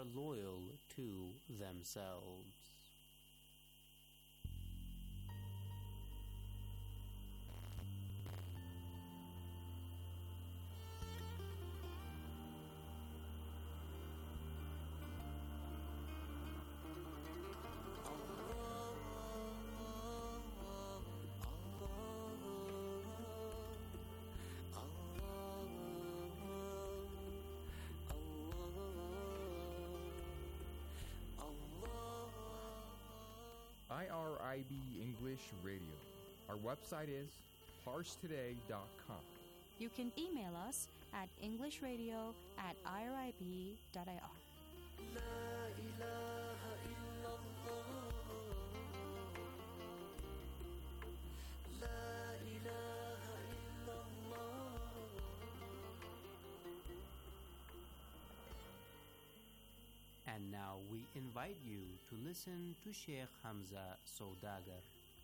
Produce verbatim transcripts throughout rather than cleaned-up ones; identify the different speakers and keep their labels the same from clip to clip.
Speaker 1: are loyal to themselves.
Speaker 2: I R I B English Radio. Our website is pars today dot com.
Speaker 3: You can email us at englishradio at irib dot I R. La ilaha illallah. La ilaha illallah.
Speaker 1: And now we invite you to listen to Sheikh Hamza Saudagar.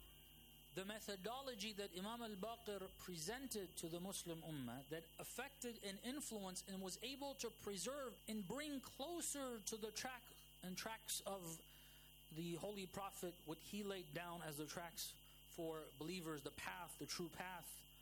Speaker 4: The methodology that Imam al-Baqir presented to the Muslim Ummah that affected and influenced and was able to preserve and bring closer to the track and tracks of the Holy Prophet what he laid down as the tracks for believers, the path, the true path,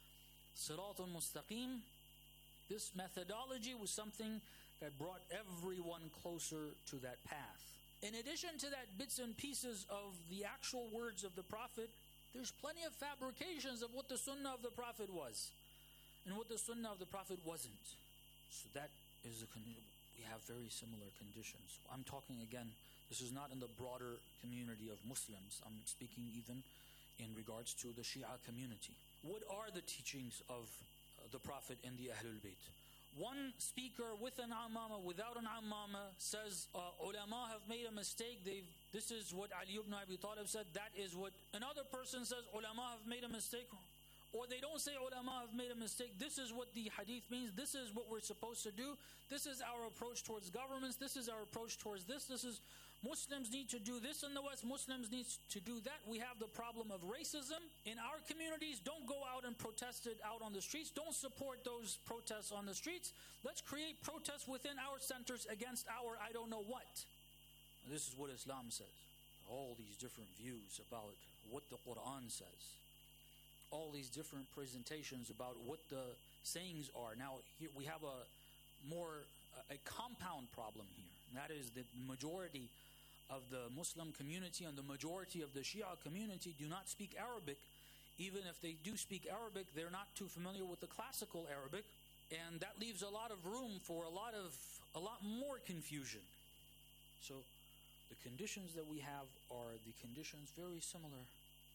Speaker 4: Sirat al-Mustaqim. This methodology was something that brought everyone closer to that path. In addition to that, bits and pieces of the actual words of the Prophet, there's plenty of fabrications of what the Sunnah of the Prophet was and what the Sunnah of the Prophet wasn't. So that is a con- we have very similar conditions. I'm talking again, this is not in the broader community of Muslims. I'm speaking even in regards to the Shia community. What are the teachings of uh, the Prophet and the Ahlul Bayt? One speaker with an ammama, without an ammama, says uh, ulama have made a mistake. They've, this is what Ali ibn Abi Talib said. That is what another person says. Ulama have made a mistake. Or they don't say ulama have made a mistake. This is what the hadith means. This is what we're supposed to do. This is our approach towards governments. This is our approach towards this. This is Muslims need to do this in the West. Muslims need to do that. We have the problem of racism in our communities. Don't go out and protest it out on the streets. Don't support those protests on the streets. Let's create protests within our centers against our I don't know what. This is what Islam says. All these different views about what the Quran says. All these different presentations about what the sayings are. Now, here we have a more a compound problem here. And that is the majority of the Muslim community and the majority of the Shia community do not speak Arabic. Even if they do speak Arabic, they're not too familiar with the classical Arabic, and that leaves a lot of room for a lot of a lot more confusion. So the conditions that we have are the conditions very similar.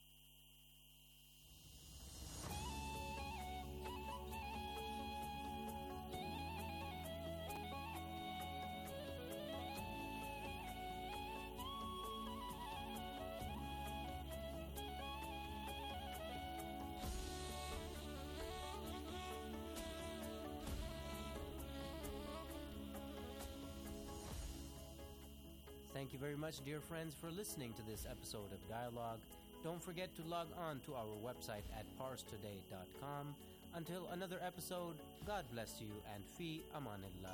Speaker 1: Thank you very much, dear friends, for listening to this episode of Dialogue. Don't forget to log on to our website at pars today dot com. Until another episode, God bless you and fi amanillah.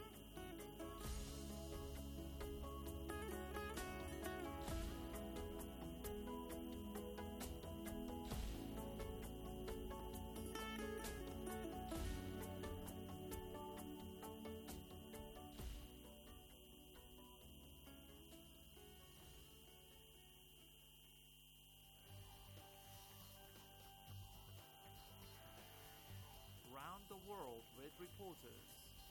Speaker 5: Round the world with reporters.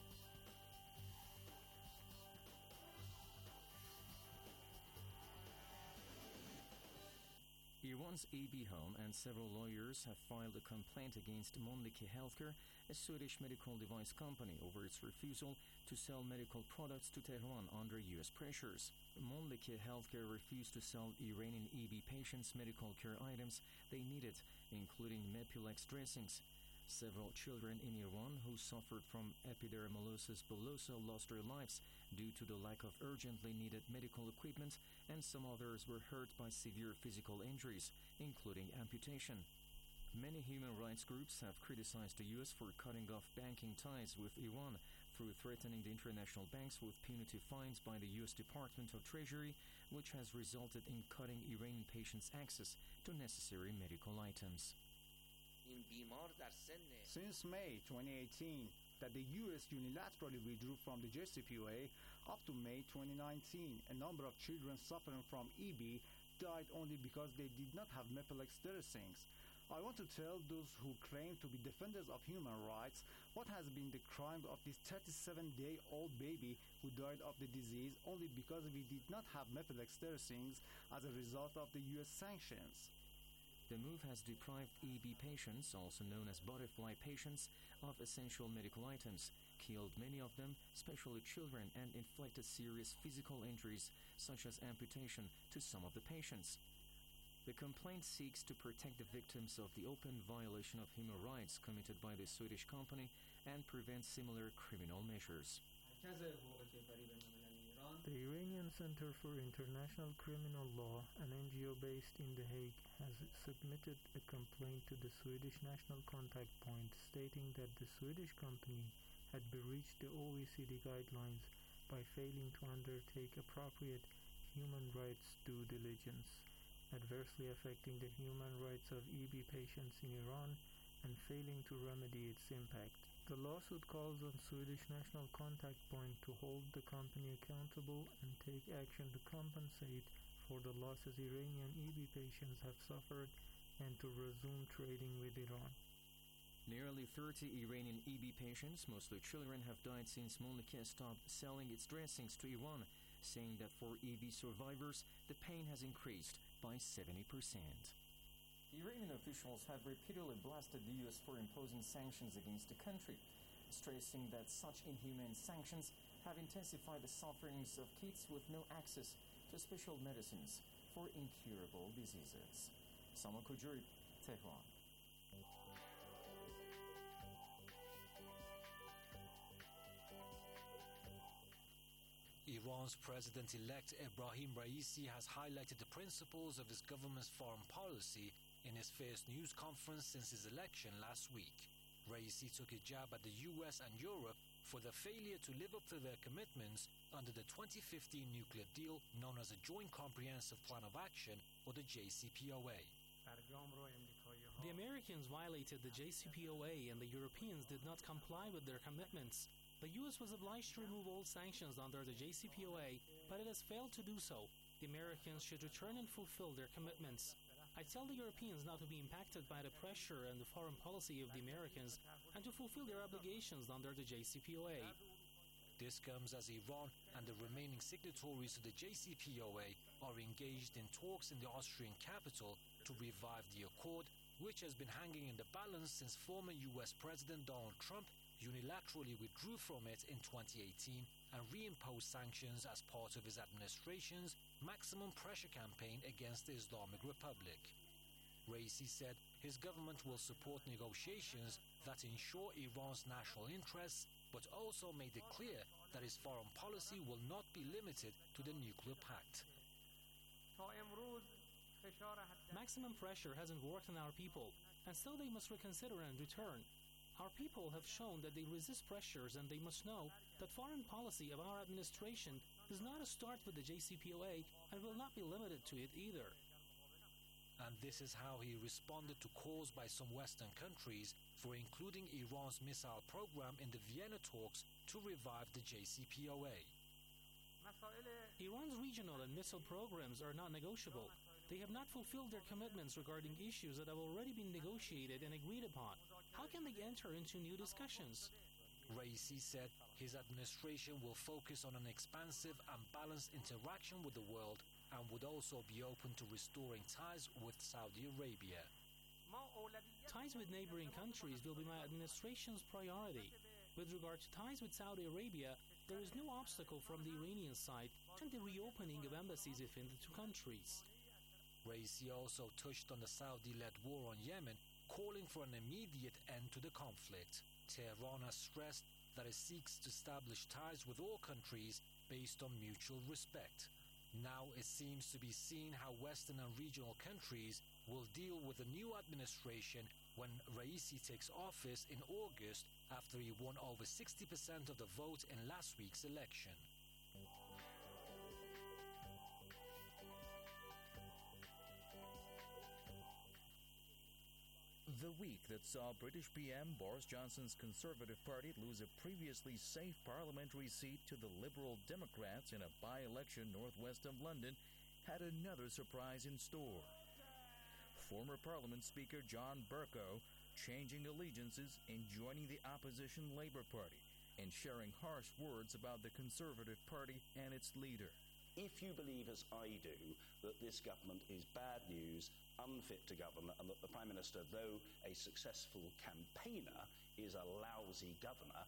Speaker 6: Iran's A B Home and several lawyers have filed a complaint against Mölnlycke Healthcare, a Swedish medical device company, over its refusal to sell medical products to Tehran under U S pressures. Mölnlycke Healthcare refused to sell Iranian E B patients medical care items they needed, including Mepilex dressings. Several children in Iran who suffered from epidermolysis bullosa lost their lives due to the lack of urgently needed medical equipment, and some others were hurt by severe physical injuries, including amputation. Many human rights groups have criticized the U S for cutting off banking ties with Iran through threatening the international banks with punitive fines by the U S Department of Treasury, which has resulted in cutting Iranian patients' access to necessary medical items.
Speaker 7: Since May twenty eighteen, that the U S unilaterally withdrew from the J C P O A, up to May twenty nineteen, a number of children suffering from E B died only because they did not have Mepilex dressings. I want to tell those who claim to be defenders of human rights what has been the crime of this thirty-seven-day-old baby who died of the disease only because we did not have Mepilex dressings as a result of the U S sanctions.
Speaker 6: The move has deprived E B patients, also known as butterfly patients, of essential medical items, killed many of them, especially children, and inflicted serious physical injuries, such as amputation, to some of the patients. The complaint seeks to protect the victims of the open violation of human rights committed by the Swedish company and prevent similar criminal measures.
Speaker 8: The Iranian Center for International Criminal Law, an N G O based in The Hague, has submitted a complaint to the Swedish National Contact Point stating that the Swedish company had breached the O E C D guidelines by failing to undertake appropriate human rights due diligence, adversely affecting the human rights of E B patients in Iran and failing to remedy its impact. The lawsuit calls on Swedish National Contact Point to hold the company accountable and take action to compensate for the losses Iranian E B patients have suffered and to resume trading with Iran.
Speaker 6: Nearly thirty Iranian E B patients, mostly children, have died since Mölnlycke stopped selling its dressings to Iran, saying that for E B survivors, the pain has increased by seventy percent.
Speaker 9: Iranian officials have repeatedly blasted the U S for imposing sanctions against the country, stressing that such inhumane sanctions have intensified the sufferings of kids with no access to special medicines for incurable diseases. Samal Kujuri, Tehran.
Speaker 10: Iran's President-elect Ebrahim Raisi has highlighted the principles of his government's foreign policy in his first news conference since his election last week. Raisi took a jab at the U S and Europe for their failure to live up to their commitments under the twenty fifteen nuclear deal known as the Joint Comprehensive Plan of Action, or the J C P O A.
Speaker 11: The Americans violated the J C P O A and the Europeans did not comply with their commitments. The U S was obliged to remove all sanctions under the J C P O A, but it has failed to do so. The Americans should return and fulfill their commitments. I tell the Europeans not to be impacted by the pressure and the foreign policy of the Americans and to fulfill their obligations under the J C P O A.
Speaker 10: This comes as Iran and the remaining signatories to the J C P O A are engaged in talks in the Austrian capital to revive the accord, which has been hanging in the balance since former U S President Donald Trump unilaterally withdrew from it in twenty eighteen and reimposed sanctions as part of his administration's maximum pressure campaign against the Islamic Republic. Raisi said his government will support negotiations that ensure Iran's national interests, but also made it clear that his foreign policy will not be limited to the nuclear pact.
Speaker 11: Maximum pressure hasn't worked on our people, and so they must reconsider and return. Our people have shown that they resist pressures, and they must know that foreign policy of our administration does not start with the J C P O A and will not be limited to it either.
Speaker 10: And this is how he responded to calls by some Western countries for including Iran's missile program in the Vienna talks to revive the J C P O A.
Speaker 11: Iran's regional and missile programs are not negotiable. They have not fulfilled their commitments regarding issues that have already been negotiated and agreed upon. How can they enter into new discussions?
Speaker 10: Raisi said his administration will focus on an expansive and balanced interaction with the world and would also be open to restoring ties with Saudi Arabia.
Speaker 11: Ties with neighboring countries will be my administration's priority. With regard to ties with Saudi Arabia, there is no obstacle from the Iranian side to the reopening of embassies within the two countries.
Speaker 10: Raisi also touched on the Saudi-led war on Yemen, calling for an immediate end to the conflict. Tehran has stressed that it seeks to establish ties with all countries based on mutual respect. Now it seems to be seen how Western and regional countries will deal with the new administration when Raisi takes office in August, after he won over sixty percent of the vote in last week's election.
Speaker 12: The week that saw British P M Boris Johnson's Conservative Party lose a previously safe parliamentary seat to the Liberal Democrats in a by-election northwest of London had another surprise in store. Former Parliament Speaker John Bercow changing allegiances and joining the opposition Labour Party and sharing harsh words about the Conservative Party and its leader.
Speaker 13: If you believe, as I do, that this government is bad news, unfit to govern, and that the Prime Minister, though a successful campaigner, is a lousy governor.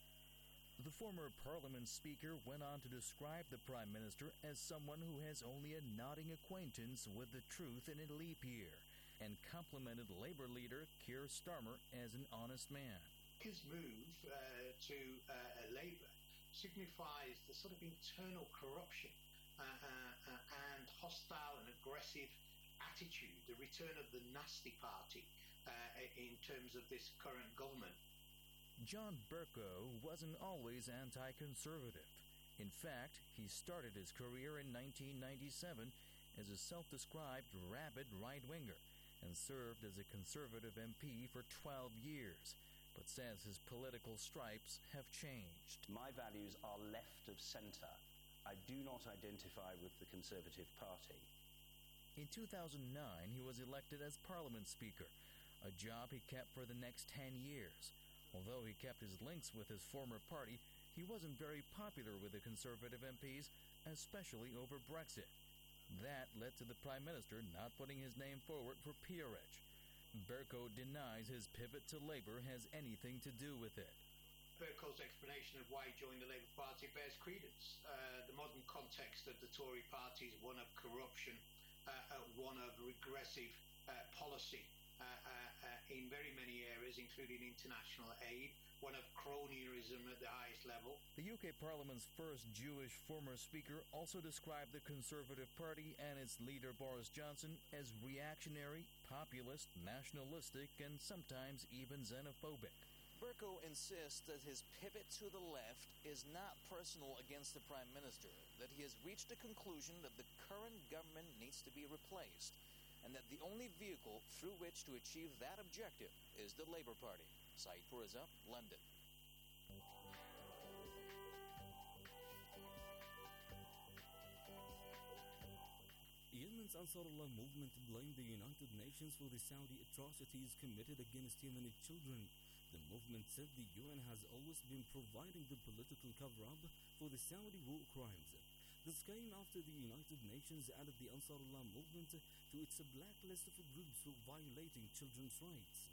Speaker 12: The former Parliament Speaker went on to describe the Prime Minister as someone who has only a nodding acquaintance with the truth in a leap year, and complimented Labour leader Keir Starmer as an honest man.
Speaker 14: His move uh, to uh, Labour signifies the sort of internal corruption uh, uh, uh, and hostile and aggressive attitude, the return of the nasty party uh, in terms of this current government.
Speaker 12: John Bercow wasn't always anti-conservative. In fact, he started his career in nineteen ninety-seven as a self-described rabid right-winger and served as a Conservative M P for twelve years, but says his political stripes have changed.
Speaker 13: My values are left of centre. I do not identify with the Conservative Party.
Speaker 12: In two thousand nine, he was elected as Parliament Speaker, a job he kept for the next ten years. Although he kept his links with his former party, he wasn't very popular with the Conservative M Ps, especially over Brexit. That led to the Prime Minister not putting his name forward for peerage. Bercow denies his pivot to Labour has anything to do with it.
Speaker 14: Bercow's explanation of why he joined the Labour Party bears credence. Uh, the modern context of the Tory party is one of corruption, uh, uh, one of regressive uh, policy uh, uh, uh, in very many areas, including international aid, one of cronyism at the highest level.
Speaker 12: The U K Parliament's first Jewish former Speaker also described the Conservative Party and its leader Boris Johnson as reactionary, populist, nationalistic, and sometimes even xenophobic.
Speaker 15: Bercow insists that his pivot to the left is not personal against the Prime Minister, that he has reached a conclusion that the current government needs to be replaced, and that the only vehicle through which to achieve that objective is the Labour Party. Saeed Puriza, London.
Speaker 16: Yemen's Ansarullah movement blamed the United Nations for the Saudi atrocities committed against Yemeni children. The movement said the U N has always been providing the political cover-up for the Saudi war crimes. This came after the United Nations added the Ansarullah movement to its blacklist of groups for violating children's rights.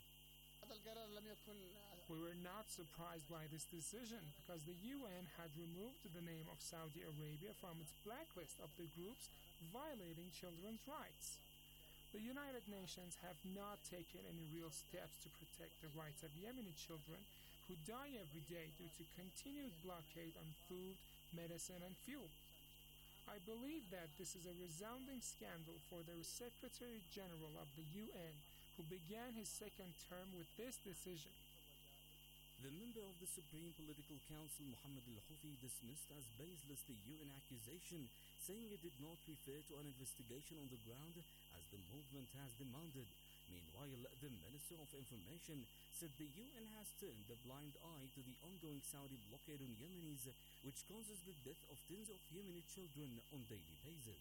Speaker 17: We were not surprised by this decision because the U N had removed the name of Saudi Arabia from its blacklist of the groups violating children's rights. The United Nations have not taken any real steps to protect the rights of Yemeni children who die every day due to continued blockade on food, medicine, and fuel. I believe that this is a resounding scandal for the Secretary General of the U N, who began his second term with this decision.
Speaker 16: The member of the Supreme Political Council, Mohammed al-Houthi, dismissed as baseless the U N accusation, saying it did not refer to an investigation on the ground as the movement has demanded. Meanwhile, the Minister of Information said the U N has turned a blind eye to the ongoing Saudi blockade on Yemenis, which causes the death of tens of Yemeni children on a daily basis.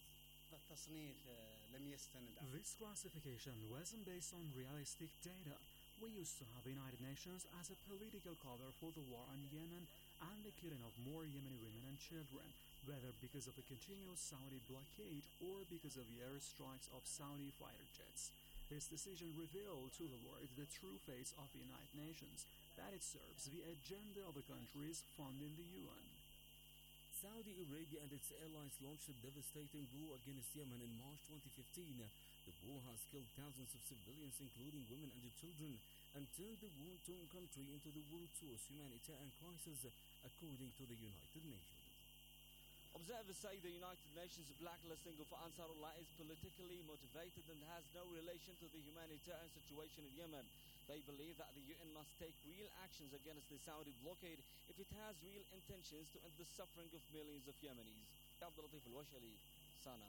Speaker 18: This classification wasn't based on realistic data. We used to have the United Nations as a political cover for the war on Yemen and the killing of more Yemeni women and children, whether because of the continuous Saudi blockade or because of the airstrikes of Saudi fighter jets. This decision revealed to the world the true face of the United Nations, that it serves the agenda of the countries funding the U N.
Speaker 16: Saudi Arabia and its allies launched a devastating war against Yemen in March twenty fifteen. The war has killed thousands of civilians, including women and children, and turned the war-torn country into the world's worst humanitarian crisis, according to the United Nations.
Speaker 19: Observers say the United Nations blacklisting of Ansarullah is politically motivated and has no relation to the humanitarian situation in Yemen. They believe that the U N must take real actions against the Saudi blockade if it has real intentions to end the suffering of millions of Yemenis. Abdul Latif Al-Washali, Sana.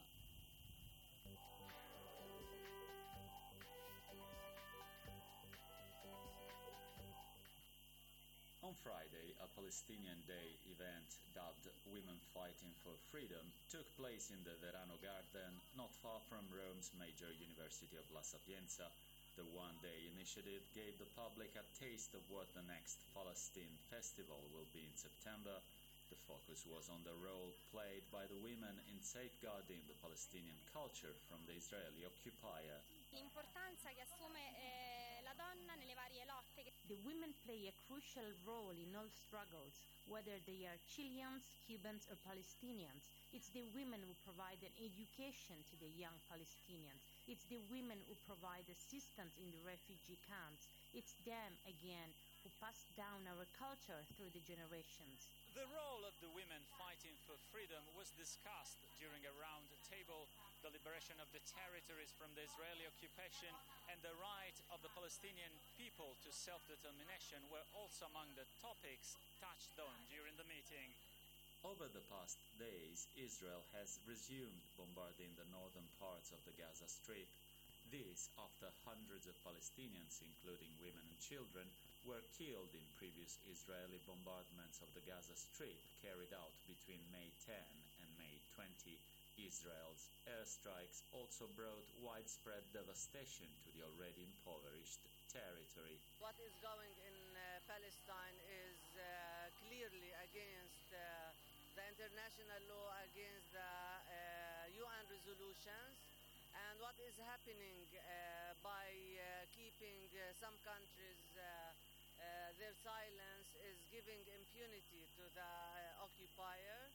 Speaker 20: On Friday, a Palestinian Day event dubbed Women Fighting for Freedom took place in the Verano Garden, not far from Rome's major university of La Sapienza. The one-day initiative gave the public a taste of what the next Palestine Festival will be in September. The focus was on the role played by the women in safeguarding the Palestinian culture from the Israeli occupier.
Speaker 21: L'importanza che assume eh, la donna nelle varie lotte.
Speaker 22: The women play a crucial role in all struggles, whether they are Chileans, Cubans, or Palestinians. It's the women who provide an education to the young Palestinians. It's the women who provide assistance in the refugee camps. It's them, again, who pass down our culture through the generations.
Speaker 4: The role of the women fighting for freedom was discussed during a round table. The liberation of the territories from the Israeli occupation and the right of the Palestinian people to self-determination were also among the topics touched on during the meeting.
Speaker 20: Over the past days, Israel has resumed bombarding the northern parts of the Gaza Strip. This after hundreds of Palestinians, including women and children, were killed in previous Israeli bombardments of the Gaza Strip carried out between May tenth and May twentieth. Israel's airstrikes also brought widespread devastation to the already impoverished territory.
Speaker 23: What is going in uh, Palestine is uh, clearly against uh, the international law, against the uh, U N resolutions, and what is happening uh, by uh, keeping uh, some countries uh, uh, their silence is giving impunity to the uh, occupier.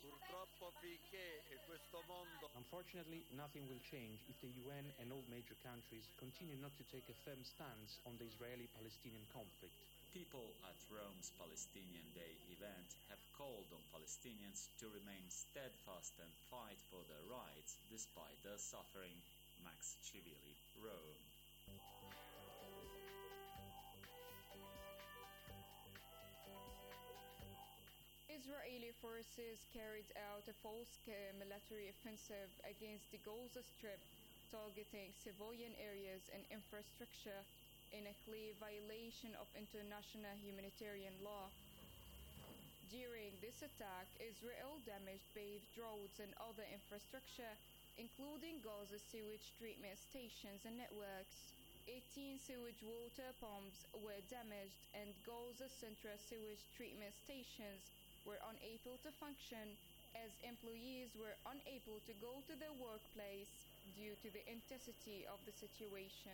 Speaker 24: Unfortunately, nothing will change if the U N and all major countries continue not to take a firm stance on the Israeli-Palestinian conflict.
Speaker 20: People at Rome's Palestinian Day event have called on Palestinians to remain steadfast and fight for their rights despite their suffering. Max Civili, Rome.
Speaker 25: Israeli forces carried out a full-scale military offensive against the Gaza Strip, targeting civilian areas and infrastructure in a clear violation of international humanitarian law. During this attack, Israel damaged paved roads and other infrastructure, including Gaza sewage treatment stations and networks. eighteen sewage water pumps were damaged, and Gaza Central sewage treatment stations were unable to function as employees were unable to go to their workplace due to the intensity of the situation.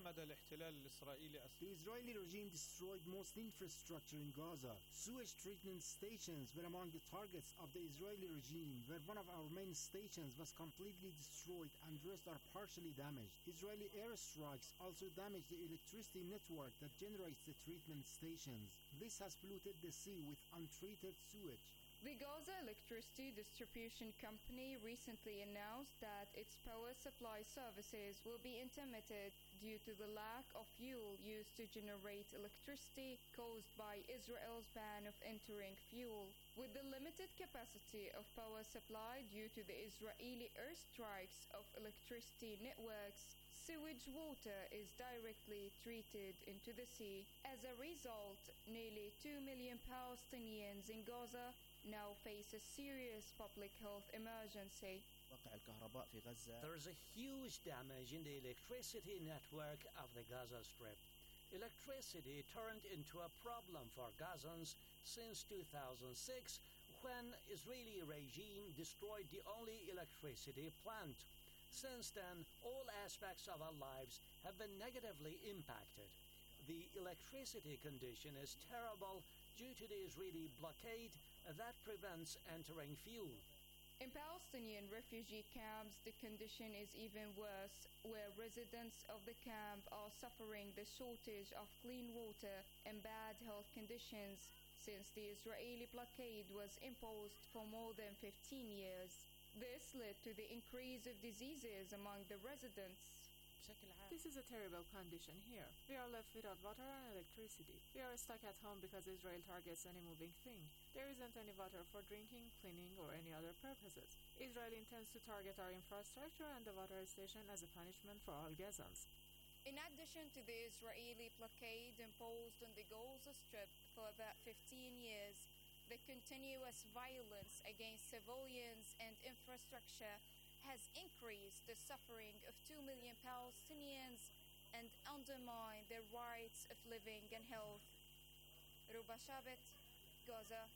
Speaker 26: The Israeli regime destroyed most infrastructure in Gaza. Sewage treatment stations were among the targets of the Israeli regime, where one of our main stations was completely destroyed and the rest are partially damaged. Israeli airstrikes also damaged the electricity network that generates the treatment stations. This has polluted the sea with untreated sewage.
Speaker 25: The Gaza Electricity Distribution Company recently announced that its power supply services will be intermitted due to the lack of fuel used to generate electricity caused by Israel's ban of entering fuel. With the limited capacity of power supply due to the Israeli airstrikes of electricity networks, sewage water is directly treated into the sea. As a result, nearly two million Palestinians in Gaza now face a serious public health emergency.
Speaker 27: There is a huge damage in the electricity network of the Gaza Strip. Electricity turned into a problem for Gazans since two thousand six, when Israeli regime destroyed the only electricity plant. Since then, all aspects of our lives have been negatively impacted. The electricity condition is terrible due to the Israeli blockade that prevents entering fuel.
Speaker 25: In Palestinian refugee camps, the condition is even worse, where residents of the camp are suffering the shortage of clean water and bad health conditions since the Israeli blockade was imposed for more than fifteen years. This led to the increase of diseases among the residents.
Speaker 1: This is a terrible condition here. We are left without water and electricity. We are stuck at home because Israel targets any moving thing. There isn't any water for drinking, cleaning, or any other purposes. Israel intends to target our infrastructure and the water station as a punishment for all Gazans.
Speaker 25: In addition to the Israeli blockade imposed on the Gaza Strip for about fifteen years, the continuous violence against civilians and infrastructure has increased the suffering of two million Palestinians and undermined their rights of living and health. Ruba Shabit, Gaza.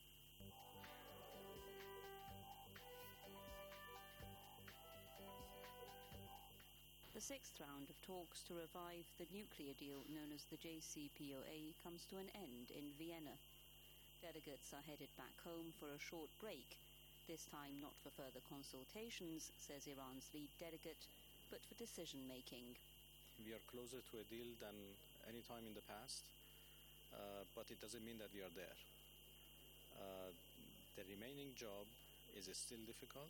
Speaker 2: The sixth round of talks to revive the nuclear deal known as the J C P O A comes to an end in Vienna. Delegates are headed back home for a short break, this time not for further consultations, says Iran's lead delegate, but for decision-making.
Speaker 3: We are closer to a deal than any time in the past, uh, but it doesn't mean that we are there. Uh, the remaining job is still difficult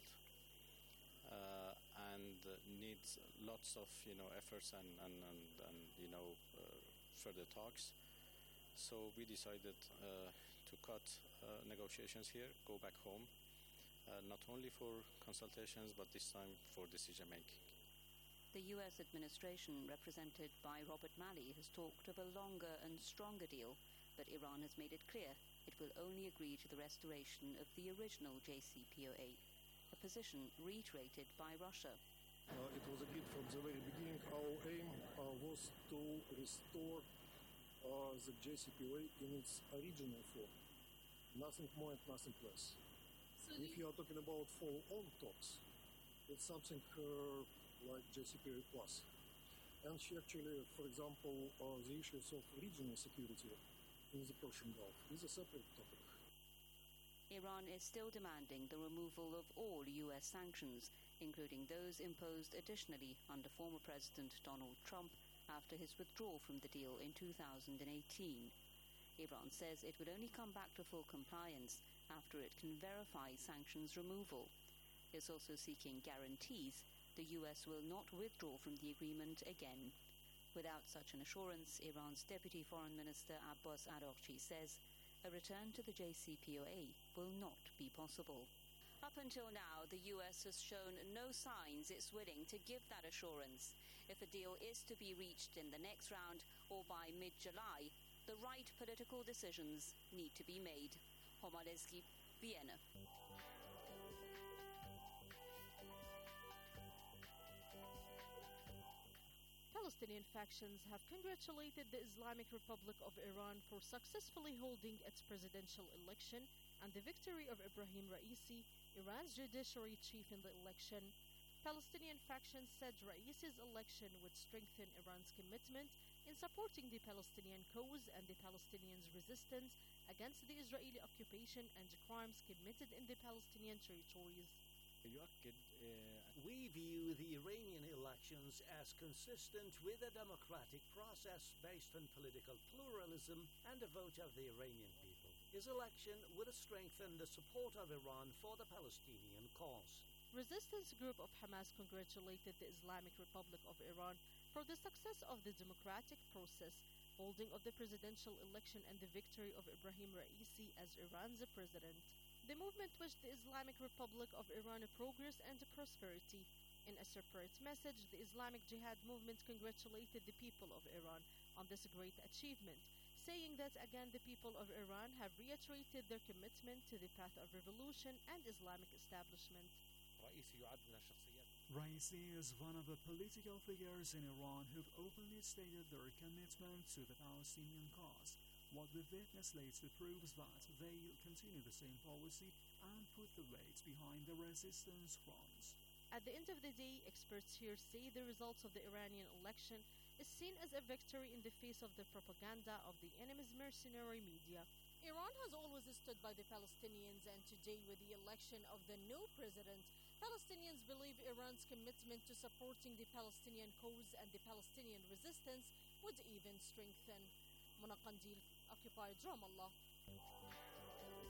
Speaker 3: uh, and needs lots of, you know, efforts and, and, and, and you know, uh, further talks. So we decided uh, to cut uh, negotiations here, go back home, Uh, not only for consultations, but this time for decision-making.
Speaker 2: The U S administration, represented by Robert Malley, has talked of a longer and stronger deal, but Iran has made it clear it will only agree to the restoration of the original J C P O A, a position reiterated by Russia.
Speaker 5: Uh, it was agreed from the very beginning. Our aim uh, was to restore uh, the J C P O A in its original form. Nothing more and nothing less. If you are talking about follow-on talks, it's something uh, like J C P O A plus. And actually, for example, uh, the issues of regional security in the Persian Gulf is a separate topic.
Speaker 2: Iran is still demanding the removal of all U S sanctions, including those imposed additionally under former President Donald Trump after his withdrawal from the deal in two thousand eighteen. Iran says it would only come back to full compliance after it can verify sanctions removal. It's also seeking guarantees the U S will not withdraw from the agreement again. Without such an assurance, Iran's Deputy Foreign Minister Abbas Araghchi says a return to the J C P O A will not be possible. Up until now, the U S has shown no signs it's willing to give that assurance. If a deal is to be reached in the next round or by mid-July, the right political decisions need to be made. Homalesky, Vienna.
Speaker 6: Palestinian factions have congratulated the Islamic Republic of Iran for successfully holding its presidential election and the victory of Ibrahim Raisi, Iran's judiciary chief in the election. Palestinian factions said Raisi's election would strengthen Iran's commitment in supporting the Palestinian cause and the Palestinians' resistance against the Israeli occupation and crimes committed in the Palestinian territories.
Speaker 27: We view the Iranian elections as consistent with a democratic process based on political pluralism and the vote of the Iranian people. His election would strengthen the support of Iran for the Palestinian cause.
Speaker 6: Resistance group of Hamas congratulated the Islamic Republic of Iran for the success of the democratic process, holding of the presidential election and the victory of Ibrahim Raisi as Iran's president. The movement wished the Islamic Republic of Iran progress and prosperity. In a separate message, the Islamic Jihad movement congratulated the people of Iran on this great achievement, saying that again the people of Iran have reiterated their commitment to the path of revolution and Islamic establishment.
Speaker 18: Raisi is one of the political figures in Iran who've openly stated their commitment to the Palestinian cause. What we've witnessed lately proves that they'll continue the same policy and put the weight behind the resistance fronts.
Speaker 6: At the end of the day, experts here say the results of the Iranian election is seen as a victory in the face of the propaganda of the enemy's mercenary media. Iran has always stood by the Palestinians, and today with the election of the new president, Palestinians believe Iran's commitment to supporting the Palestinian cause and the Palestinian resistance would even strengthen. Mona Qandil, Occupied Ramallah.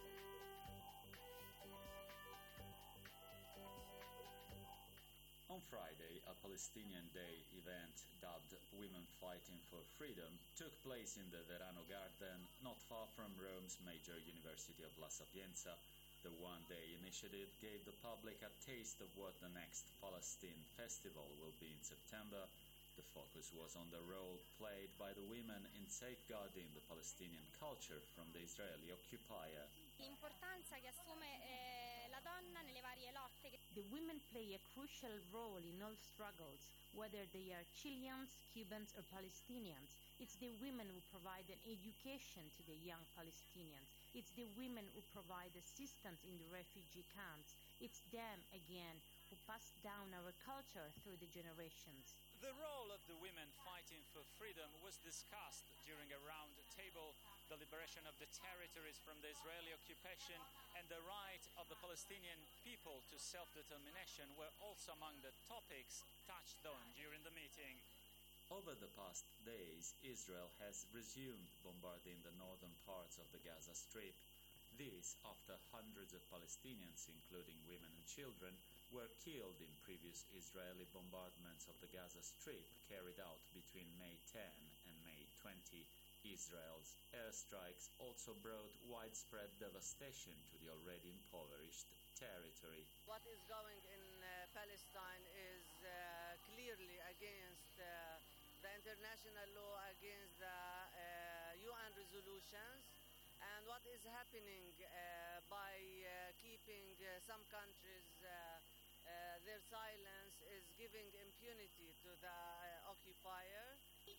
Speaker 7: On
Speaker 20: Friday, a Palestinian Day event dubbed Women Fighting for Freedom took place in the Verano Garden, not far from Rome's major university of La Sapienza. The one-day initiative gave the public a taste of what the next Palestine Festival will be in September. The focus was on the role played by the women in safeguarding the Palestinian culture from the Israeli occupier.
Speaker 21: L'importanza che assume eh, la donna nelle varie lotte.
Speaker 22: The women play a crucial role in all struggles, whether they are Chileans, Cubans, or Palestinians. It's the women who provide an education to the young Palestinians. It's the women who provide assistance in the refugee camps. It's them, again, who pass down our culture through the generations.
Speaker 7: The role of the women fighting for freedom was discussed during a round table. The liberation of the territories from the Israeli occupation and the right of the Palestinian people to self-determination were also among the topics touched on during the meeting.
Speaker 20: Over the past days, Israel has resumed bombarding the northern parts of the Gaza Strip. This after hundreds of Palestinians, including women and children, were killed in previous Israeli bombardments of the Gaza Strip carried out between May tenth and May twentieth. Israel's airstrikes also brought widespread devastation to the already impoverished territory.
Speaker 23: What is going in uh, Palestine is uh, clearly against uh, the international law, against the uh, U N resolutions, and what is happening uh, by uh, keeping uh, some countries uh, uh, their silence is giving impunity to the uh, occupier.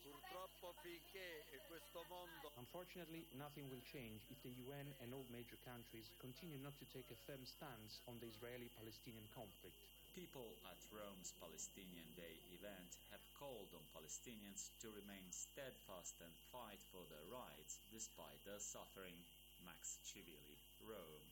Speaker 24: Unfortunately, nothing will change if the U N and all major countries continue not to take a firm stance on the Israeli-Palestinian conflict.
Speaker 20: People at Rome's Palestinian Day event have called on Palestinians to remain steadfast and fight for their rights despite their suffering. Max Civili, Rome.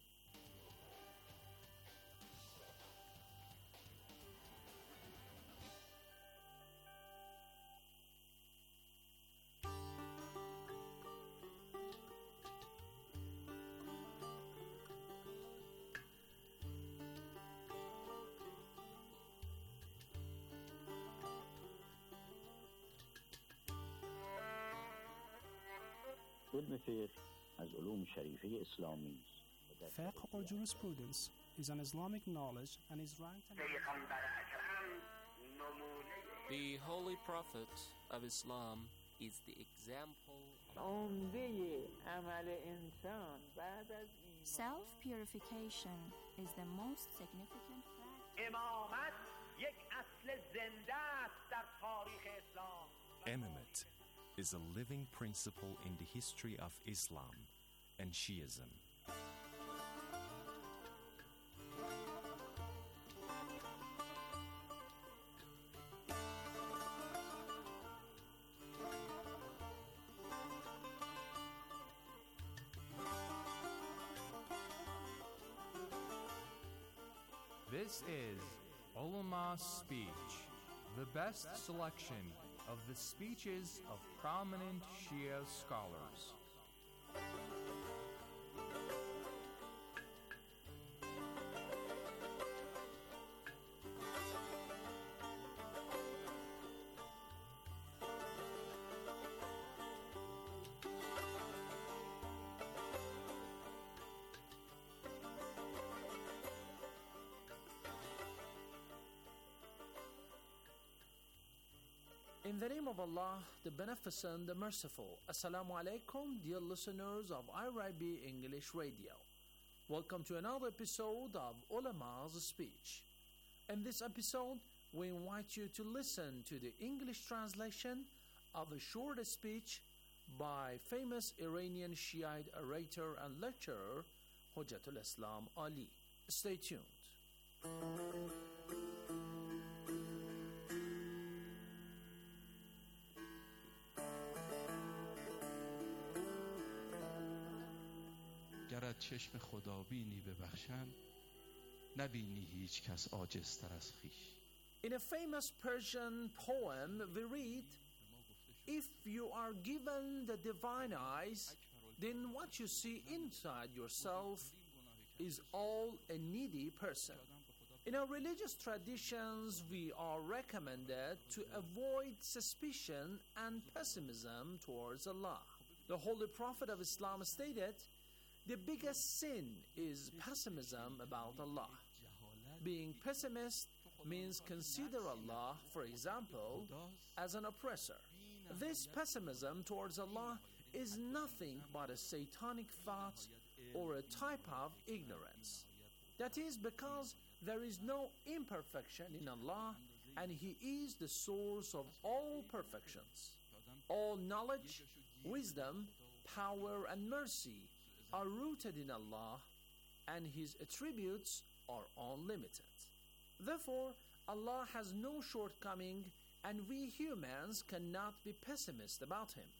Speaker 8: علم فقه از علوم شریفه اسلامی است.
Speaker 9: Fiqh or jurisprudence is an Islamic knowledge and is ranked.
Speaker 10: The Holy Prophet of Islam is the example.
Speaker 11: Self-purification is the most significant fact.
Speaker 13: Imamate is a living principle in the history of Islam and Shiism.
Speaker 14: This is Ulama's Speech, the best selection of the speeches of prominent Shia scholars.
Speaker 28: In the name of Allah, the Beneficent, the Merciful. Assalamu alaikum, dear listeners of I R I B English Radio. Welcome to another episode of Ulama's Speech. In this episode, we invite you to listen to the English translation of a short speech by famous Iranian Shiite orator and lecturer, Hujjatul Islam Ali. Stay tuned.
Speaker 29: گرت چشم خدابینی ببخشند نبینی هیچ کس عاجزتر از خویش.
Speaker 28: In a famous Persian poem we read, if you are given the divine eyes, then what you see inside yourself is all a needy person. In our religious traditions, we are recommended to avoid suspicion and pessimism towards Allah. The Holy Prophet of Islam stated, "The biggest sin is pessimism about Allah." Being pessimist means consider Allah, for example, as an oppressor. This pessimism towards Allah is nothing but a satanic thought or a type of ignorance. That is because there is no imperfection in Allah, and He is the source of all perfections. All knowledge, wisdom, power, and mercy are rooted in Allah, and His attributes are unlimited. Therefore, Allah has no shortcoming, and we humans cannot be pessimist about Him.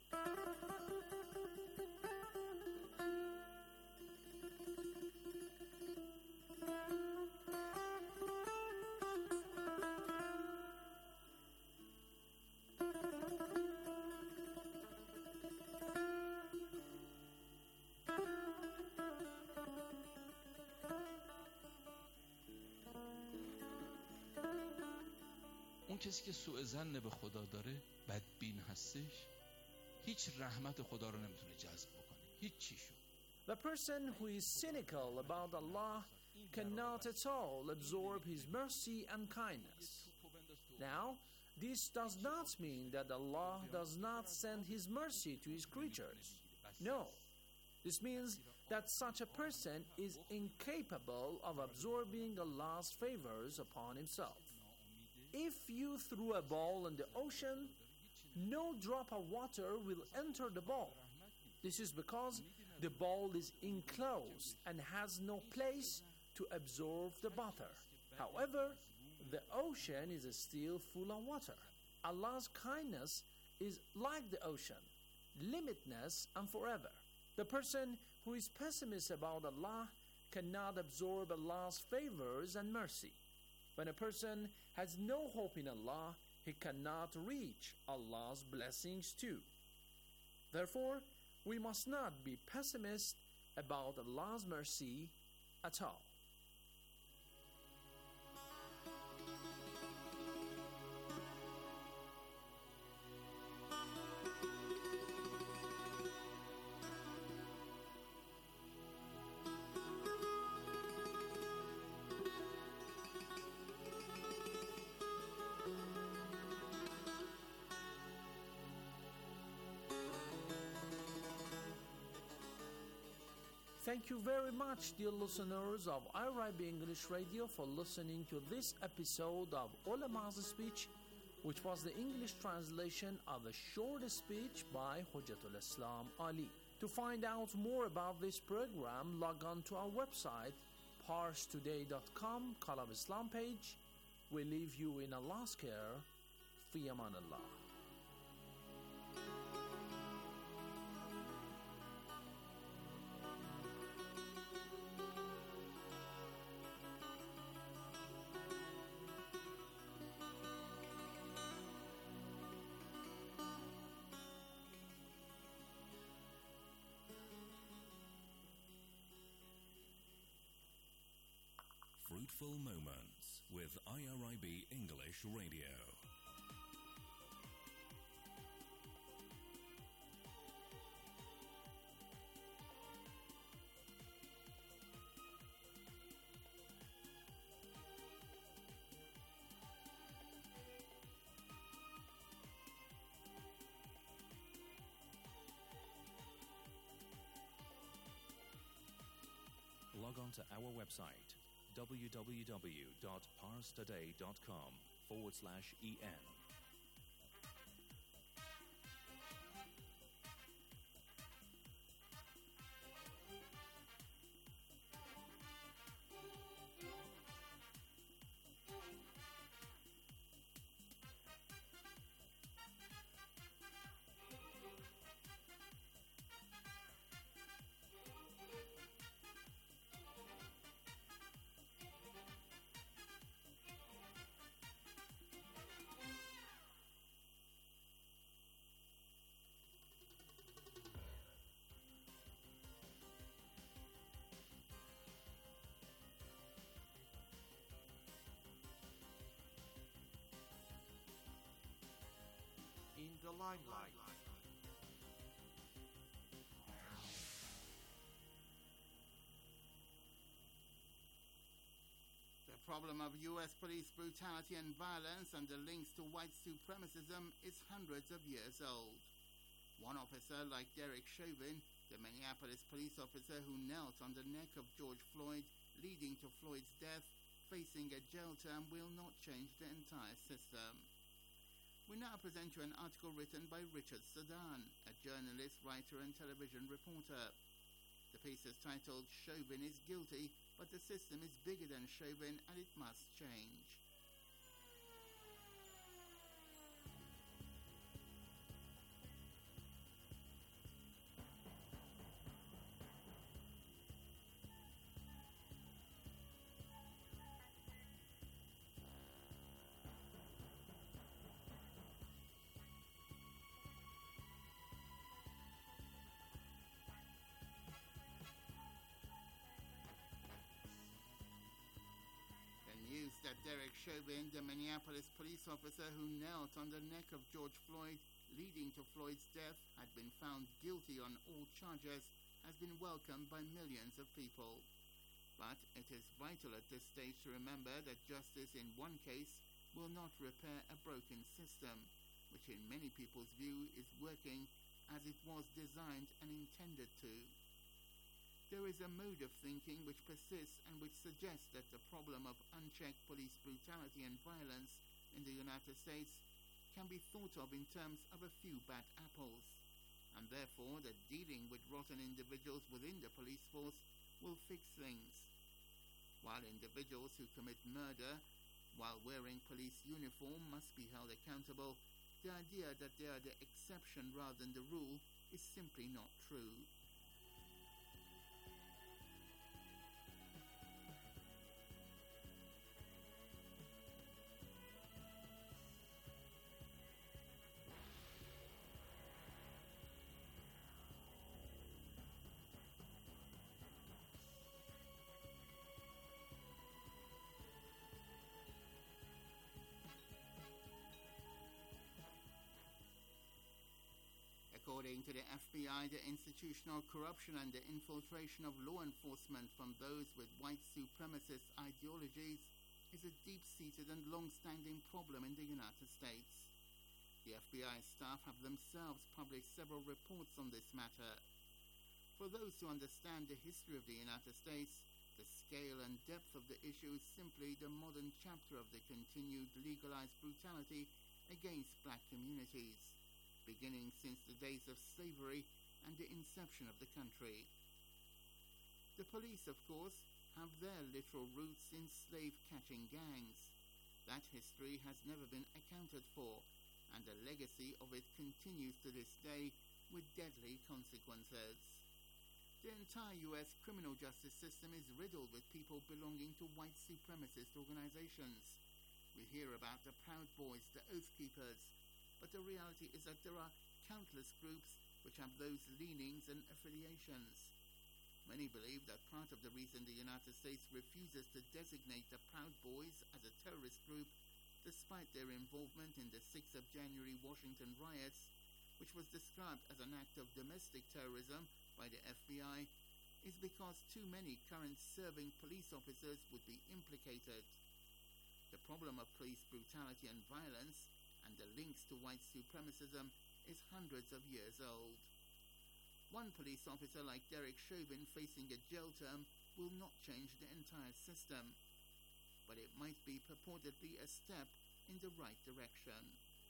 Speaker 29: اون کسی که سوء ظن به خدا داره بدبین هستش هیچ رحمت خدا رو نمیتونه جذب بکنه هیچ چیشو.
Speaker 28: The person who is cynical about Allah cannot at all absorb His mercy and kindness. Now, this does not mean that Allah does not send His mercy to His creatures. No. This means that such a person is incapable of absorbing Allah's favors upon himself. If you threw a ball in the ocean, no drop of water will enter the ball. This is because the ball is enclosed and has no place to absorb the water. However, the ocean is still full of water. Allah's kindness is like the ocean, limitless and forever. The person who is pessimist about Allah cannot absorb Allah's favors and mercy. When a person has no hope in Allah, he cannot reach Allah's blessings too. Therefore, we must not be pessimist about Allah's mercy at all. Thank you very much, dear listeners of I R I B English Radio, for listening to this episode of Ulama's Speech, which was the English translation of a short speech by Hujjatul Islam Ali. To find out more about this program, log on to our website, pars today dot com, column Islam page. We leave you in Allah's care. Fi aman Allah.
Speaker 1: Fruitful Moments with I R I B English Radio.
Speaker 13: Log on to our website w w w dot pars today dot com forward slash en.
Speaker 3: the limelight.
Speaker 4: The problem of U S police brutality and violence and the links to white supremacism is hundreds of years old. One officer like Derek Chauvin, the Minneapolis police officer who knelt on the neck of George Floyd, leading to Floyd's death, facing a jail term will not change the entire system. We now present you an article written by Richard Sedan, a journalist, writer and television reporter. The piece is titled "Chauvin is Guilty, but the system is bigger than Chauvin and it must change." News that Derek Chauvin, the Minneapolis police officer who knelt on the neck of George Floyd, leading to Floyd's death, had been found guilty on all charges, has been welcomed by millions of people. But it is vital at this stage to remember that justice in one case will not repair a broken system, which in many people's view is working as it was designed and intended to. There is a mode of thinking which persists and which suggests that the problem of unchecked police brutality and violence in the United States can be thought of in terms of a few bad apples, and therefore that dealing with rotten individuals within the police force will fix things. While individuals who commit murder while wearing police uniform must be held accountable, the idea that they are the exception rather than the rule is simply not true. According to the F B I, the institutional corruption and the infiltration of law enforcement from those with white supremacist ideologies is a deep-seated and long-standing problem in the United States. The F B I staff have themselves published several reports on this matter. For those who understand the history of the United States, the scale and depth of the issue is simply the modern chapter of the continued legalized brutality against black communities, beginning since the days of slavery and the inception of the country. The police, of course, have their literal roots in slave-catching gangs. That history has never been accounted for, and the legacy of it continues to this day with deadly consequences. The entire U S criminal justice system is riddled with people belonging to white supremacist organizations. We hear about the Proud Boys, the Oath Keepers, but the reality is that there are countless groups which have those leanings and affiliations. Many believe that part of the reason the United States refuses to designate the Proud Boys as a terrorist group, despite their involvement in the sixth of January Washington riots, which was described as an act of domestic terrorism by the F B I, is because too many current serving police officers would be implicated. The problem of police brutality and violence and the links to white supremacism is hundreds of years old. One police officer like Derek Chauvin facing a jail term will not change the entire system, but it might be purportedly a step in the right direction.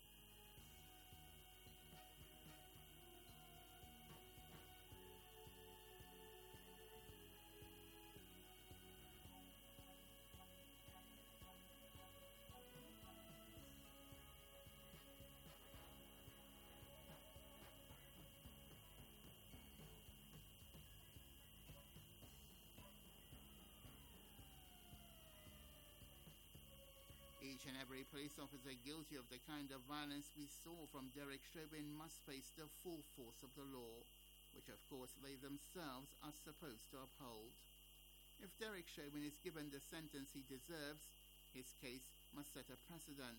Speaker 4: Each and every police officer guilty of the kind of violence we saw from Derek Chauvin must face the full force of the law, which of course they themselves are supposed to uphold. If Derek Chauvin is given the sentence he deserves, his case must set a precedent,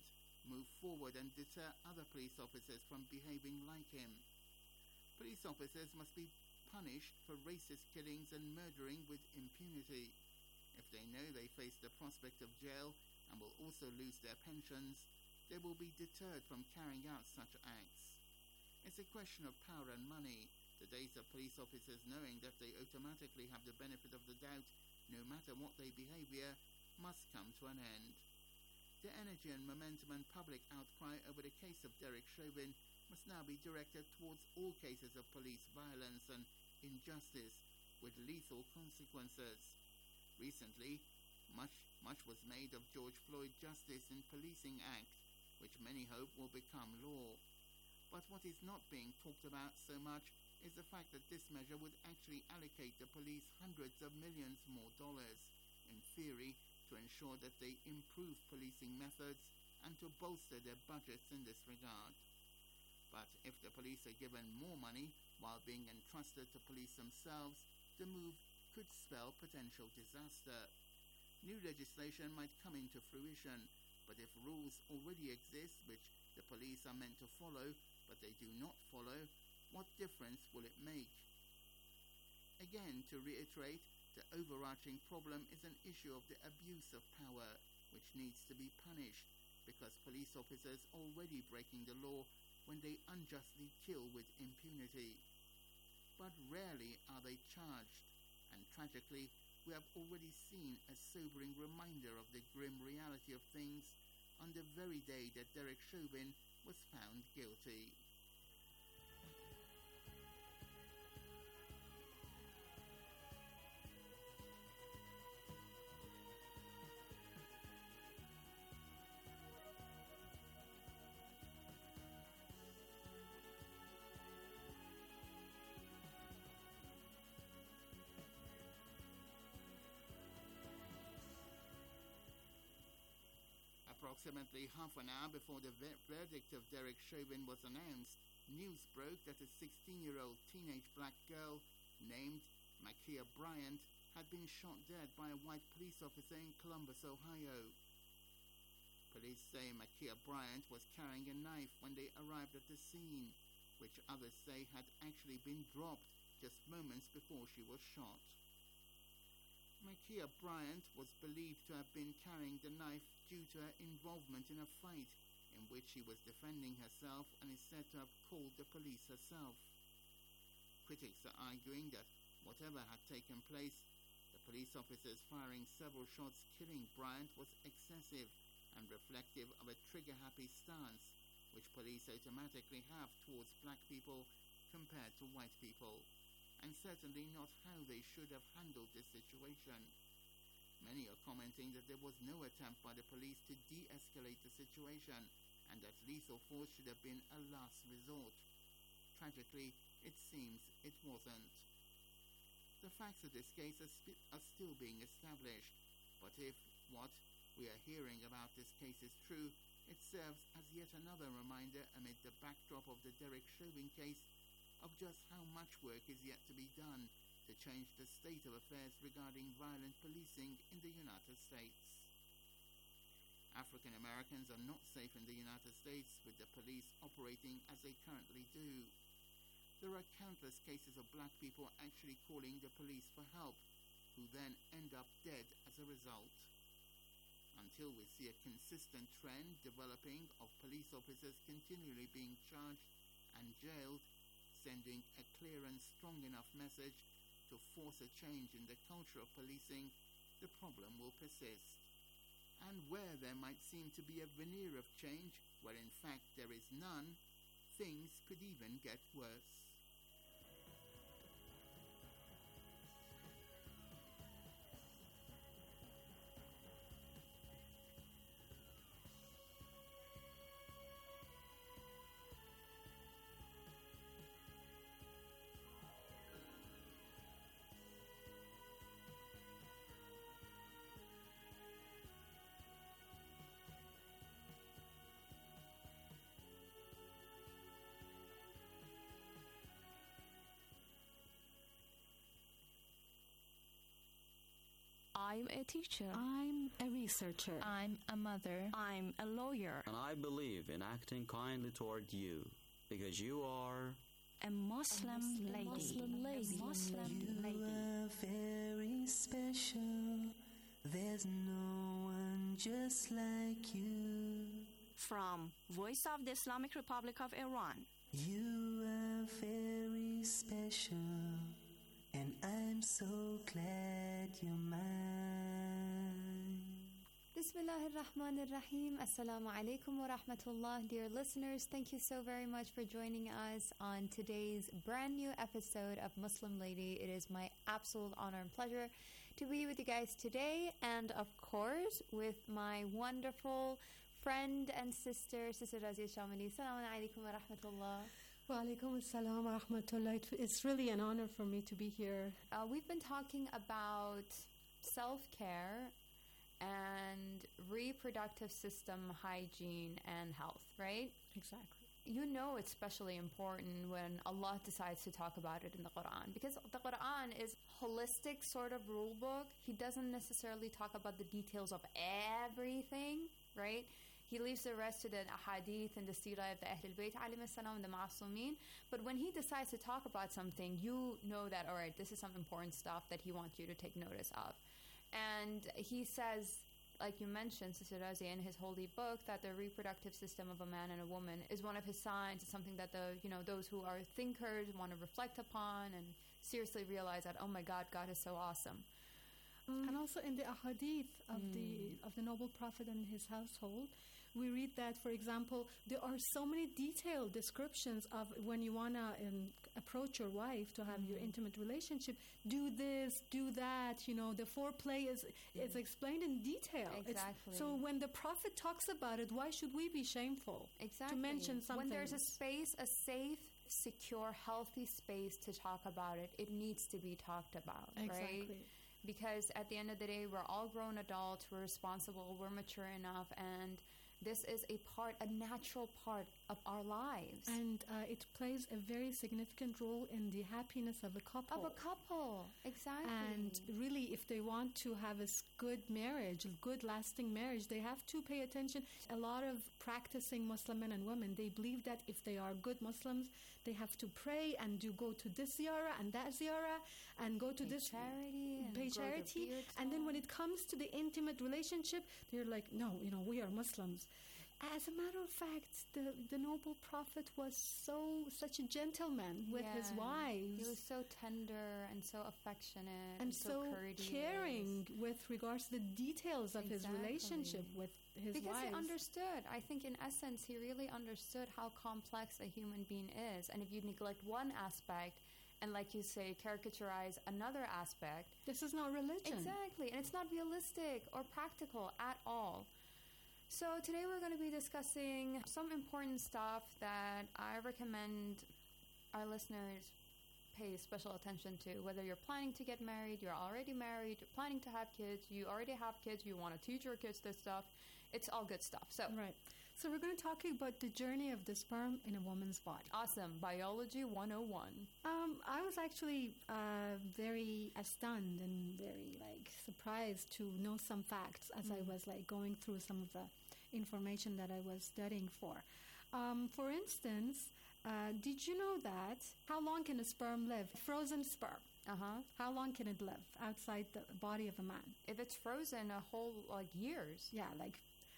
Speaker 4: move forward and deter other police officers from behaving like him. Police officers must be punished for racist killings and murdering with impunity. If they know they face the prospect of jail and will also lose their pensions, they will be deterred from carrying out such acts. It's a question of power and money. The days of police officers knowing that they automatically have the benefit of the doubt no matter what their behavior must come to an end. The energy and momentum and public outcry over the case of Derek Chauvin must now be directed towards all cases of police violence and injustice with lethal consequences. Recently, much, much was made of George Floyd Justice in Policing Act, which many hope will become law. But what is not being talked about so much is the fact that this measure would actually allocate the police hundreds of millions more dollars, in theory, to ensure that they improve policing methods and to bolster their budgets in this regard. But if the police are given more money while being entrusted to police themselves, the move could spell potential disaster. New legislation might come into fruition, but if rules already exist which the police are meant to follow, but they do not follow, what difference will it make? Again, to reiterate, the overarching problem is an issue of the abuse of power, which needs to be punished, because police officers are already breaking the law when they unjustly kill with impunity. But rarely are they charged, and tragically, we have already seen a sobering reminder of the grim reality of things on the very day that Derek Chauvin was found guilty. Approximately half an hour before the ver- verdict of Derek Chauvin was announced, news broke that a sixteen-year-old teenage black girl named Ma'Khia Bryant had been shot dead by a white police officer in Columbus, Ohio. Police say Ma'Khia Bryant was carrying a knife when they arrived at the scene, which others say had actually been dropped just moments before she was shot. Ma'Khia Bryant was believed to have been carrying the knife due to her involvement in a fight in which she was defending herself and is said to have called the police herself. Critics are arguing that whatever had taken place, the police officers firing several shots killing Bryant was excessive and reflective of a trigger-happy stance which police automatically have towards black people compared to white people, and certainly not how they should have handled this situation. Many are commenting that there was no attempt by the police to de-escalate the situation and that lethal force should have been a last resort. Tragically, it seems it wasn't. The facts of this case are, sp- are still being established, but if what we are hearing about this case is true, it serves as yet another reminder amid the backdrop of the Derek Chauvin case of just how much work is yet to be done to change the state of affairs regarding violent policing in the United States. African Americans are not safe in the United States with the police operating as they currently do. There are countless cases of black people actually calling the police for help, who then end up dead as a result. Until we see a consistent trend developing of police officers continually being charged and jailed, sending a clear and strong enough message to force a change in the culture of policing, the problem will persist. And where there might seem to be a veneer of change, where in fact there is none, things could even get worse.
Speaker 11: I'm a teacher.
Speaker 3: I'm a researcher.
Speaker 11: I'm a mother.
Speaker 3: I'm a lawyer.
Speaker 5: And I believe in acting kindly toward you, because you are
Speaker 3: a Muslim,
Speaker 11: a Muslim
Speaker 3: lady.
Speaker 11: Muslim lady.
Speaker 3: A Muslim lady.
Speaker 12: You are very special. There's no one just like you.
Speaker 3: From Voice of the Islamic Republic of Iran.
Speaker 12: You are very special, and I'm so glad you're mine.
Speaker 15: Bismillah ar-Rahman ar-Rahim. Assalamu alaikum wa rahmatullah. Dear listeners, thank you so very much for joining us on today's brand new episode of Muslim Lady. It is my absolute honor and pleasure to be with you guys today, and of course with my wonderful friend and sister, Sister Razia Shamali. Assalamu alaikum wa rahmatullah.
Speaker 16: Wa alaikum assalam wa rahmatullah. It's really an honor for me to be here.
Speaker 15: Uh, we've been talking about self-care and reproductive system hygiene and health, right?
Speaker 16: Exactly.
Speaker 15: You know it's especially important when Allah decides to talk about it in the Quran, because the Quran is holistic sort of rule book. He doesn't necessarily talk about the details of everything, right? He leaves the rest to the ahadith and the sirah of the Ahlul Bayt alayhim as-salam and the ma'asumin. But when he decides to talk about something, you know that, all right, this is some important stuff that he wants you to take notice of. And he says, like you mentioned, Sister Razia, in his holy book, that the reproductive system of a man and a woman is one of his signs. It's something that the you know those who are thinkers want to reflect upon and seriously realize that, oh my God, God is so awesome.
Speaker 16: Mm. And also in the ahadith of mm. the of the noble prophet and his household, we read that, for example, there are so many detailed descriptions of when you want to um, approach your wife to have mm. your intimate relationship. Do this, do that. You know, the foreplay is mm. is explained in detail.
Speaker 15: Exactly.
Speaker 16: It's, so when the prophet talks about it, why should we be shameful
Speaker 15: exactly.
Speaker 16: to mention something?
Speaker 15: When there's a space, a safe, secure, healthy space to talk about it, it needs to be talked about,
Speaker 16: exactly.
Speaker 15: right? Because at the end of the day, we're all grown adults, we're responsible, we're mature enough, and this is a part, a natural part of our lives.
Speaker 16: And uh, it plays a very significant role in the happiness of a couple.
Speaker 15: Of a couple, exactly.
Speaker 16: And really, if they want to have a good marriage, a good lasting marriage, they have to pay attention. A lot of practicing Muslim men and women, they believe that if they are good Muslims, they have to pray and do go to this ziyarah and that ziyarah and go to
Speaker 15: pay
Speaker 16: this
Speaker 15: charity and
Speaker 16: pay charity. And then when it comes to the intimate relationship, they're like, no, you know, we are Muslims. As a matter of fact, the, the noble prophet was so such a gentleman with
Speaker 15: yeah.
Speaker 16: his wives.
Speaker 15: He was so tender and so affectionate and,
Speaker 16: and
Speaker 15: so,
Speaker 16: so
Speaker 15: courteous.
Speaker 16: caring with regards to the details of
Speaker 15: exactly.
Speaker 16: his relationship with his
Speaker 15: because
Speaker 16: wives.
Speaker 15: Because he understood. I think in essence, he really understood how complex a human being is. And if you neglect one aspect, and like you say, caricaturize another aspect.
Speaker 16: This is not religion.
Speaker 15: Exactly. And it's not realistic or practical at all. So today we're going to be discussing some important stuff that I recommend our listeners pay special attention to. Whether you're planning to get married, you're already married, you're planning to have kids, you already have kids, you want to teach your kids this stuff. It's all good stuff. So
Speaker 16: right. So we're going to talk about the journey of the sperm in a woman's body.
Speaker 15: Awesome. Biology one oh one.
Speaker 16: Um, I was actually uh, very uh, stunned and very like surprised to know some facts as mm. I was like going through some of the information that I was studying for. Um, for instance, uh, did you know that how long can a sperm live? Frozen sperm.
Speaker 15: Uh-huh.
Speaker 16: How long can it live outside the body of a man?
Speaker 15: If it's frozen, a whole like years.
Speaker 16: Yeah, like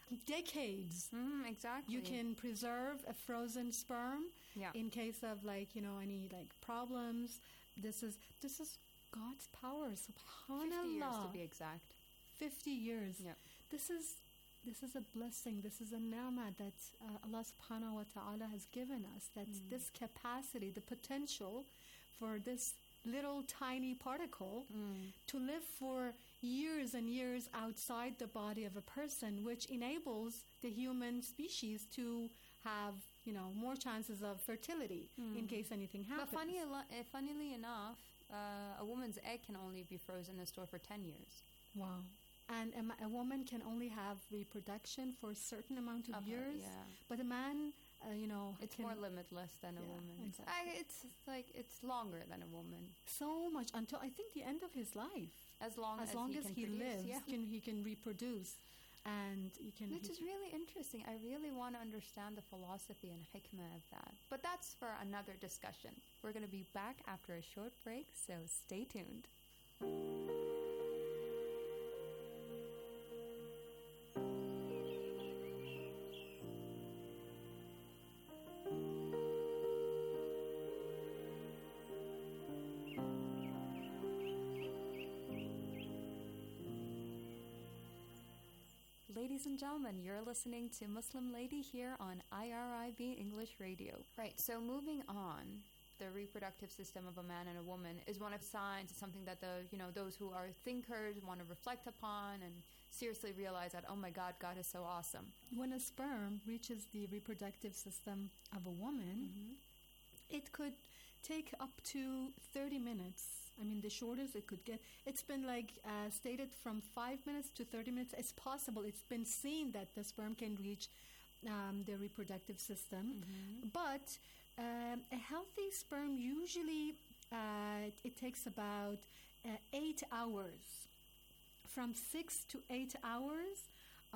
Speaker 16: decades.
Speaker 15: Mm, exactly.
Speaker 16: You can preserve a frozen sperm
Speaker 15: yeah.
Speaker 16: in case of like, you know, any like problems. This is this is God's power. Subhanallah.
Speaker 15: fifty years to be exact.
Speaker 16: fifty years.
Speaker 15: Yep.
Speaker 16: This is this is a blessing. This is a ni'mah that uh, Allah subhanahu wa ta'ala has given us. That mm. this capacity, the potential for this little tiny particle
Speaker 15: mm.
Speaker 16: to live for years and years outside the body of a person, which enables the human species to have, you know, more chances of fertility mm. in case anything happens.
Speaker 15: But funny, uh, funnily enough, uh, a woman's egg can only be frozen and stored for ten years.
Speaker 16: Wow. And a, ma- a woman can only have reproduction for a certain amount of
Speaker 15: Okay,
Speaker 16: years.
Speaker 15: yeah.
Speaker 16: But a man, uh, you know,
Speaker 15: It's
Speaker 16: can-
Speaker 15: more limitless than a
Speaker 16: Yeah,
Speaker 15: woman.
Speaker 16: exactly.
Speaker 15: I, it's like it's longer than a woman.
Speaker 16: so much until I think the end of his life.
Speaker 15: As long as,
Speaker 16: as long
Speaker 15: he
Speaker 16: as
Speaker 15: can
Speaker 16: he
Speaker 15: produce,
Speaker 16: lives,
Speaker 15: yeah.
Speaker 16: can he can reproduce, and you can.
Speaker 15: Which
Speaker 16: he
Speaker 15: is really interesting. I really want to understand the philosophy and hikmah of that. But that's for another discussion. We're going to be back after a short break, so stay tuned. Ladies and gentlemen, you're listening to Muslim Lady here on I R I B English Radio. Right, so moving on, the reproductive system of a man and a woman is one of signs. It's something that the, you know, those who are thinkers want to reflect upon and seriously realize that, oh my God, God is so awesome.
Speaker 16: When a sperm reaches the reproductive system of a woman, it could take up to thirty minutes. I mean, the shortest it could get. It's been like uh, stated from five minutes to thirty minutes. It's possible. It's been seen that the sperm can reach um, the reproductive system. But um, a healthy sperm usually, uh, it takes about uh, eight hours. From six to eight hours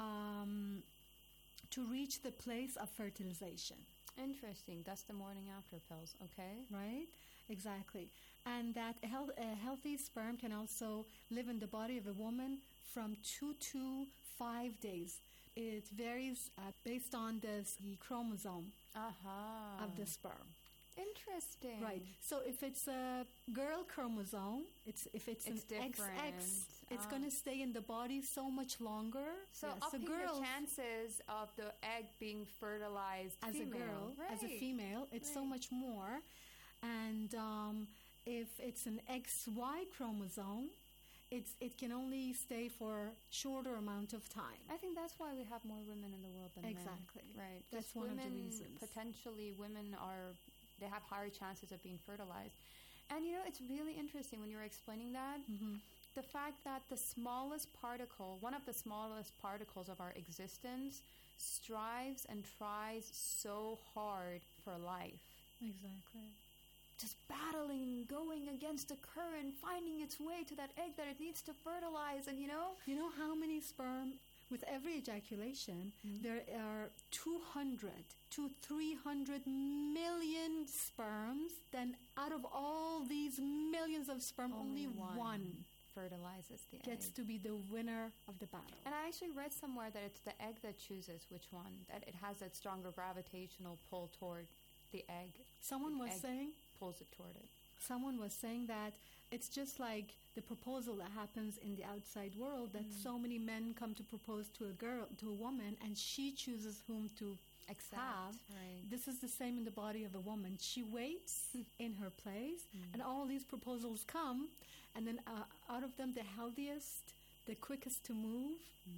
Speaker 16: um, to reach the place of fertilization.
Speaker 15: Interesting. That's the morning after pills, okay?
Speaker 16: Right? Exactly. And that a, health, a healthy sperm can also live in the body of a woman from two to five days. It varies uh, based on this, the chromosome
Speaker 15: Aha.
Speaker 16: of the sperm.
Speaker 15: Interesting.
Speaker 16: Right. So if it's a girl chromosome, it's if it's,
Speaker 15: It's
Speaker 16: an
Speaker 15: different.
Speaker 16: X X, it's
Speaker 15: Ah.
Speaker 16: going to stay in the body so much longer.
Speaker 15: So
Speaker 16: Yes,
Speaker 15: upping
Speaker 16: girls-
Speaker 15: the chances of the egg being fertilized
Speaker 16: as
Speaker 15: female.
Speaker 16: a girl, as a
Speaker 15: Right.
Speaker 16: female, it's so
Speaker 15: Right.
Speaker 16: much more. And um, if it's an X Y chromosome, it's it can only stay for shorter amount of time.
Speaker 15: I think that's why we have more women in the world than
Speaker 16: Exactly.
Speaker 15: men. Right.
Speaker 16: That's
Speaker 15: Just
Speaker 16: one of the
Speaker 15: women,
Speaker 16: reasons.
Speaker 15: Potentially, women are they have higher chances of being fertilized. And you know, it's really interesting when you're explaining that. The fact that the smallest particle, one of the smallest particles of our existence, strives and tries so hard for life.
Speaker 16: Exactly.
Speaker 15: Just battling, going against the current, finding its way to that egg that it needs to fertilize, and you know?
Speaker 16: You know how many sperm, with every ejaculation, there are two hundred to three hundred million sperms. Then out of all these millions of sperm, only,
Speaker 15: one,
Speaker 16: one
Speaker 15: fertilizes the
Speaker 16: gets
Speaker 15: egg.
Speaker 16: to be the winner of the battle.
Speaker 15: And I actually read somewhere that it's the egg that chooses which one, that it has that stronger gravitational pull toward the egg.
Speaker 16: Someone
Speaker 15: The
Speaker 16: was
Speaker 15: egg
Speaker 16: saying,
Speaker 15: pulls it toward it.
Speaker 16: someone was saying that it's just like the proposal that happens in the outside world, that so many men come to propose to a girl, to a woman, and she chooses whom to
Speaker 15: Accept,
Speaker 16: have.
Speaker 15: right.
Speaker 16: This is the same in the body of a woman. She waits in her place, and all these proposals come, and then uh, out of them, the healthiest, the quickest to move,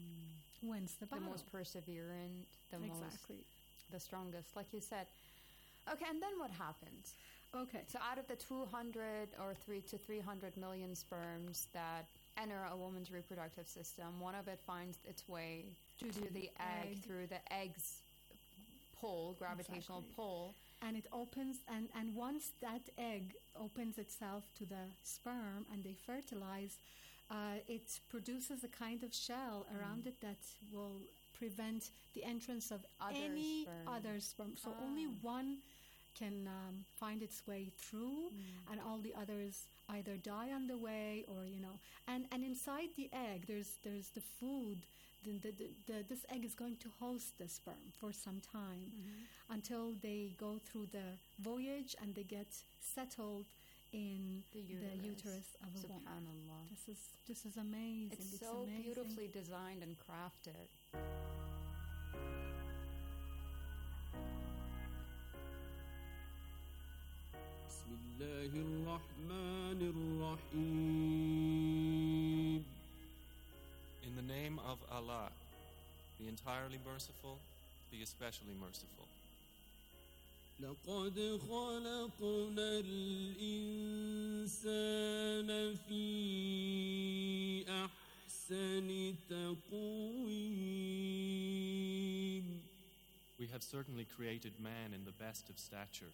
Speaker 16: wins the
Speaker 15: The
Speaker 16: battle.
Speaker 15: most perseverant, the
Speaker 16: Exactly.
Speaker 15: most, the strongest, like you said. Okay, and then what happens?
Speaker 16: Okay.
Speaker 15: So out of the two hundred or three to three hundred million sperms that enter a woman's reproductive system, one of it finds its way to,
Speaker 16: To
Speaker 15: the,
Speaker 16: the
Speaker 15: egg,
Speaker 16: egg.
Speaker 15: through the egg's pull, gravitational
Speaker 16: Exactly.
Speaker 15: pull.
Speaker 16: And it opens, and, and once that egg opens itself to the sperm and they fertilize, uh, it produces a kind of shell around it that will prevent the entrance of
Speaker 15: Other
Speaker 16: any
Speaker 15: sperm.
Speaker 16: other sperm. So
Speaker 15: Ah.
Speaker 16: only one can um, find its way through, and all the others either die on the way, or you know. And and inside the egg, there's there's the food. The, the, the, the, this egg is going to host the sperm for some time until they go through the voyage and they get settled in
Speaker 15: The
Speaker 16: the
Speaker 15: uterus.
Speaker 16: uterus of a woman.
Speaker 15: Subhanallah.
Speaker 16: This is this is amazing.
Speaker 15: It's,
Speaker 16: It's
Speaker 15: so
Speaker 16: amazing.
Speaker 15: beautifully designed and crafted.
Speaker 2: بسم الله الرحمن الرحيم.
Speaker 13: In the name of Allah, the entirely merciful, the especially merciful.
Speaker 2: لقد خلقنا الإنسان في أحسن أحسن تقويم.
Speaker 13: We have certainly created man in the best of stature.